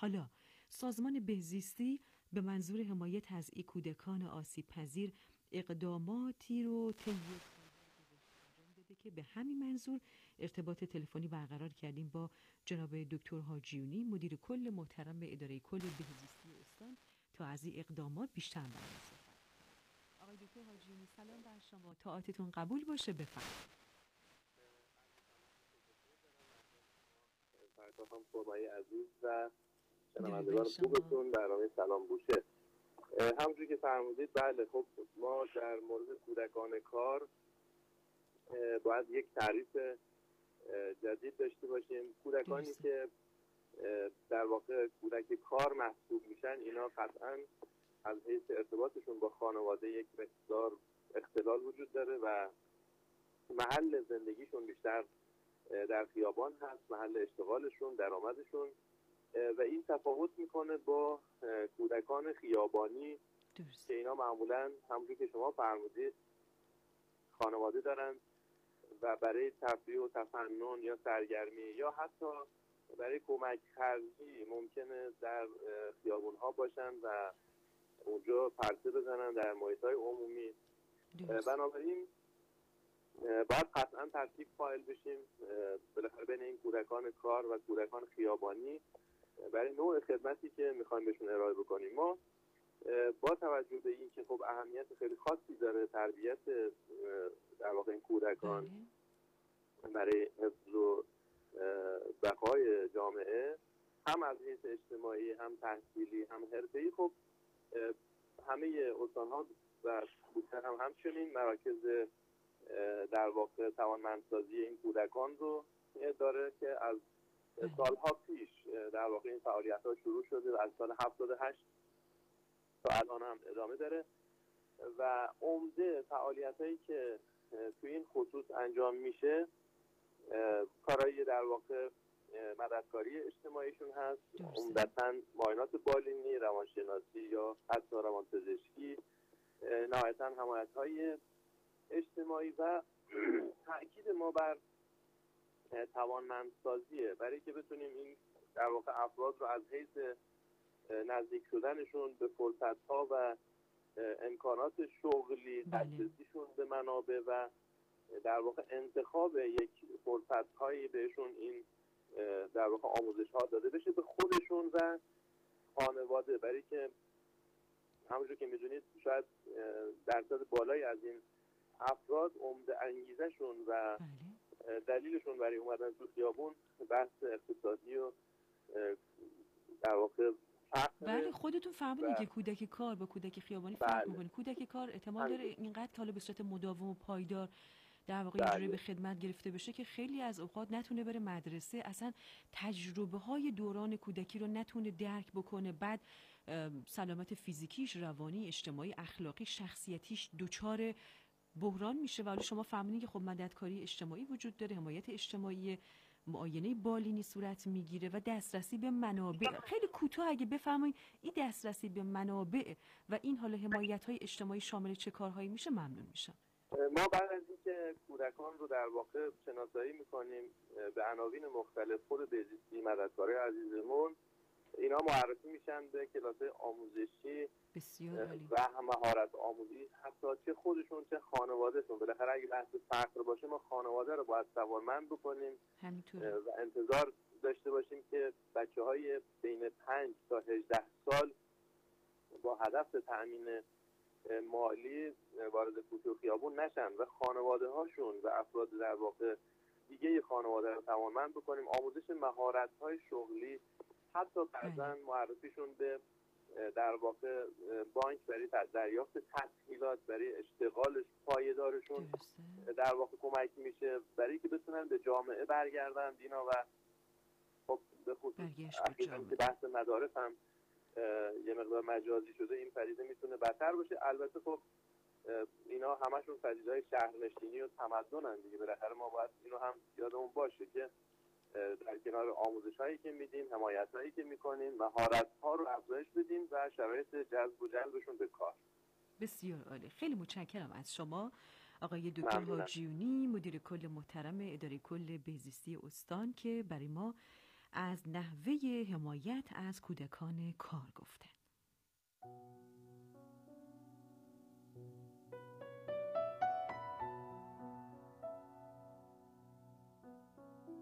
حالا سازمان بهزیستی به منظور حمایت از کودکان آسیب پذیر اقداماتی رو طی انجام داده که به همین منظور ارتباط تلفنی برقرار کردیم با جناب دکتر حاجیونی، مدیر کل محترم اداره کل بهزیستی استان، تا از این اقدامات بیشتر بررسی کنیم. آقای دکتر حاجیونی سلام بر شما، طاعتتون قبول باشه، بفرمایید. فرزاخان فرمای عزیز و شنوندگان خوبتون برنامه سلام بوشه. همونجوری که فرمودید، بله خب ما در مورد کودکان کار باید یک تعریف جدید داشته باشیم. کودکانی که در واقع کودک کار محسوب میشن، اینا قطعا از حیث ارتباطشون با خانواده یک مقدار اختلال وجود داره و محل زندگیشون بیشتر در خیابان هست، محل اشتغالشون، درآمدشون، و این تفاوت میکنه با کودکان خیابانی که اینا معمولا همونجور که شما فرمودید خانواده دارن و برای تفریح و تفنن یا سرگرمی یا حتی برای کمک خرجی ممکنه در خیابون ها باشن و اونجا پرسه بزنن در محیط های عمومی. بنابراین باید قطعا ترتیب قائل بشیم بالاخره بین این کودکان کار و کودکان خیابانی برای نوع خدمتی که میخوایم بهشون ارائه بکنیم. ما با توجه به این که خب اهمیت خیلی خاصی داره تربیت در واقع این کودکان برای حفظ و بقای جامعه، هم از حیث اجتماعی، هم تحصیلی، هم حرفه‌ای، خب همه استان‌ها و بوستر هم همچنین مراکز در واقع توانمندسازی این کودکان رو داره که از سالها پیش در واقع این فعالیت‌ها شروع شده و از سال 78 تا الان هم ادامه داره و عمده فعالیت‌هایی که توی این خصوص انجام میشه کارهای در واقع مددکاری اجتماعیشون هست، عمدتاً معاینات بالینی، روانشناسی یا حتی روانپزشکی، نهایتاً حمایت‌های اجتماعی و تأکید ما بر توانمندسازیه برای که بتونیم این در واقع افراد رو از حیث نزدیک شدنشون به فرصت‌ها و امکانات شغلی، دسترسیشون به منابع و در واقع انتخاب یک فرصت‌هایی بهشون این در واقع آموزش‌ها داده بشه به خودشون و خانواده، برای که همونجور که می‌دونید شاید درصد بالایی از این افراد عمده انگیزشون و دلیلشون برای اومدن تو خیابون بحث اقتصادی و در واقع بله خودتون فهمیدین که کودک کار با کودک خیابانی فرق می‌کنه. کودک کار احتمال داره اینقدر که حالا به صورت مداوم و پایدار در واقع اینجوری به خدمت گرفته بشه که خیلی از اوقات نتونه بره مدرسه، اصلا تجربه های دوران کودکی رو نتونه درک بکنه، بعد سلامت فیزیکیش، روانی، اجتماعی، اخلاقی، شخصیتیش دچار بحران میشه. ولی شما فهمیدین که خب مددکاری اجتماعی وجود داره، حمایت اجتماعی، معاینه بالینی صورت میگیره و دسترسی به منابع. خیلی کوتاه اگه بفرمایید این دسترسی به منابع و این حالا حمایت‌های اجتماعی شامل چه کارهایی میشه ممنون میشم. ما بعد از اینکه کودکان رو در واقع شناسایی میکنیم به عناوین مختلف، خود بهزیستی، مددکارای عزیزمون، اینا معرفی میشن به کلاس‌های آموزشی و مهارت آموزی، حتی چه خودشون چه خانوادهشون. بالاخره اگه بحث فقر باشه ما خانواده رو باید توانمند بکنیم و انتظار داشته باشیم که بچه‌های بین 5 تا 18 سال با هدف تأمین مالی وارد کوچه و خیابون نشن و خانواده هاشون و افراد در واقع دیگه خانواده رو توانمند بکنیم. آموزش مهارت های شغلی، حتی بعضا معرفیشون به در واقع بانک برای دریافت تسهیلات برای اشتغالش پایدارشون در واقع کمک میشه برای که بتونن به جامعه برگردن اینا. و خب به خصوص که بحث مدارس هم یه مقدار مجازی شده، این پدیده میتونه بدتر باشه. البته خب اینا همشون پدیده‌های شهرنشینی و تمدنن دیگه، بالاخره ما باید اینو هم یادمون باشه که در کنار آموزش‌هایی که میدیم، حمایت‌هایی که میکنیم، مهارت‌ها رو افزایش بدیم و شرایط جذب و جلبشون به کار. بسیار عالی، خیلی متشکرم از شما آقای دکتر حاجیونی، مدیر کل محترم اداره کل بهزیستی استان، که برای ما از نحوه حمایت از کودکان کار گفتند.